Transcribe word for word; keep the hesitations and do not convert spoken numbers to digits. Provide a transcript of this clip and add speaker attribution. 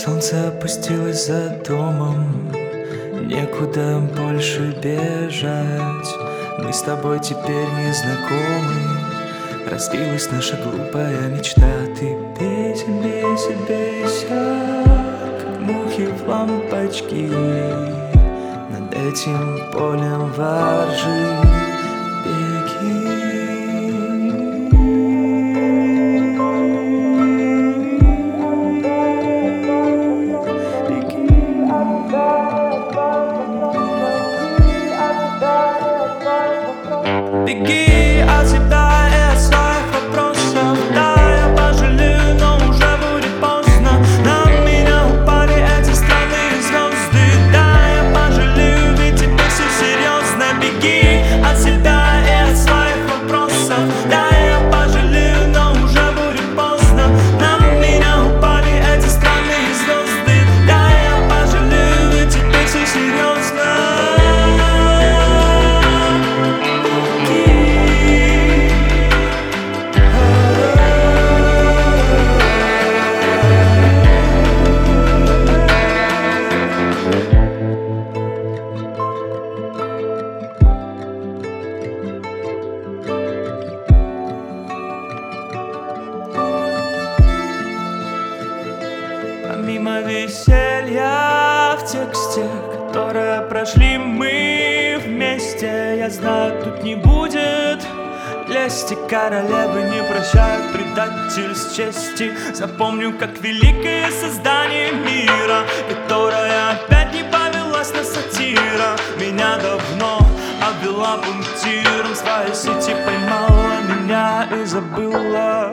Speaker 1: Солнце опустилось за домом, некуда больше бежать. Мы с тобой теперь не знакомы, разбилась наша глупая мечта. Ты бейся, бейся, бейся, как мухи в лампочки. Над этим полем воржи беги. Беги от себя и от своих вопросов. Да, я пожалею, но уже будет поздно. На меня упали эти странные звезды. Да, я пожалею, ведь теперь все серьезно. Беги от себя и от своих вопросов. Да, я пожалею, но уже будет поздно. На меня упали эти странные звезды. Да, я пожалею, ведь теперь все серьезно. Помимо веселья в тексте, которое прошли мы вместе, я знаю, тут не будет лести. Королевы не прощают предательств чести. Запомню, как великое создание мира, которое опять не повелась на сатира. Меня давно обвела пунктиром, свои сети поймала меня и забыла.